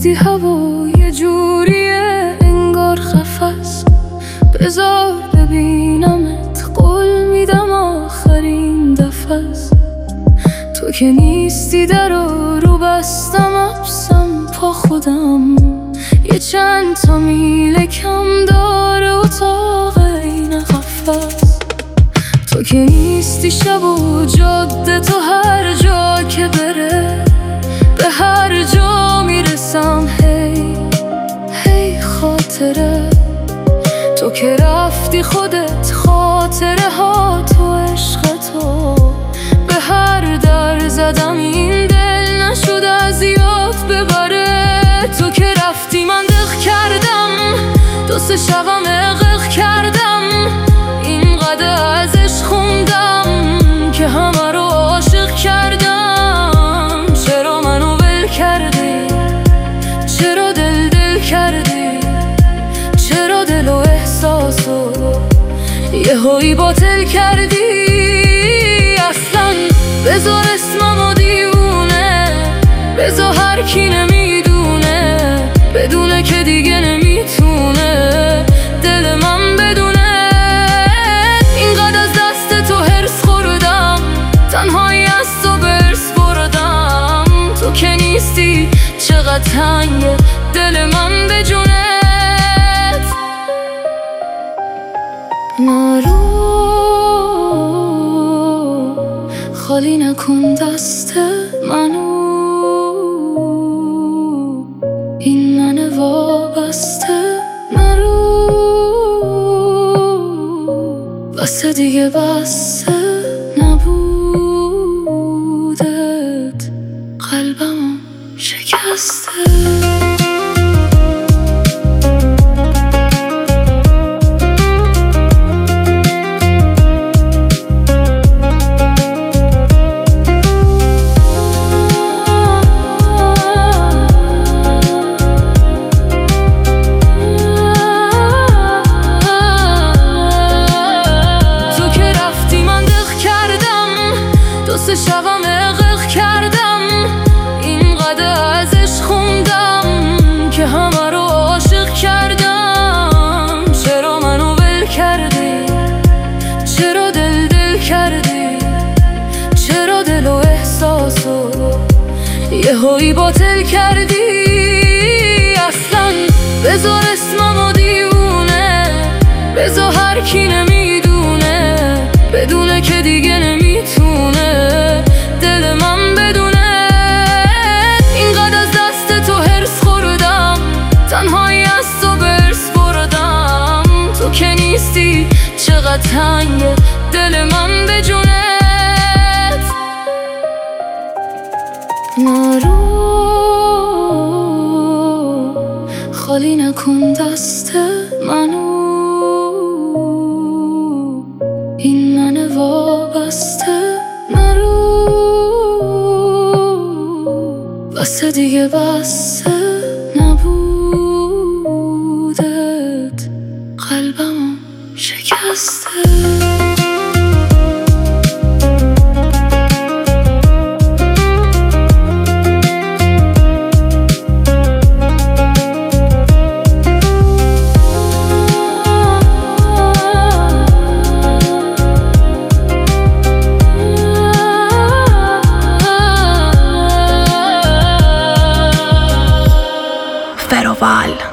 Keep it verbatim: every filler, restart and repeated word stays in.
نیستی هوا یه جوریه انگار قفس، بذار ببینمت قول میدم آخرین دفعه است. تو که نیستی درو رو بستم ابسم پا خودم، یه چند تا میله کم داره اتاق این قفس. تو که نیستی شب و جاده تو هر جا که بره به هر جا میرسم هی هی خاطره. تو که رفتی خودت خاطره ها تو عشق تو به هر در زدم این دل نشد از یاد ببره. تو که رفتی من دق کردم دو سه شبم اغق کردم، اینقدر ازش خوندم که همه رو عاشق کردم. چرا منو ول کردی؟ چرا دل دل کردی؟ چرا دل و احساسو یه هایی باطل کردی؟ اصلا بذار اسممو دیوونه، بذار هر کی نمیدونه بدونه که دیگه نمیتونه دل من بدونه. اینقدر از دست تو هرس خوردم، تنهایی از تو برس بردم. تو که نیستی چقدر تنگه دل من به جونت. نرو خالی نکن دست منو، این من وابسته. نرو بسه دیگه بسه نبودت، قلبمو شکسته. سه شبم اغق کردم، اینقدر ازش خوندم که همه رو عاشق کردم. چرا منو ول کردی؟ چرا دل دل کردی؟ چرا دل و احساسو یه هایی باطل کردی؟ اصلا بذار اسممو دیوونه، بذار هر کی نمیدونه بدونه که دیگه نمیتونه دل من بدونه. اینقدر از دست تو هرس خوردم، تنهایی از تو برس بردم. تو که نیستی چقدر تنگه دل من به جونت. نرو خالی نکن دست منو، این من وابسته. نرو بسه دیگه بسه نبودت، قلبمو شکسته. Feroval.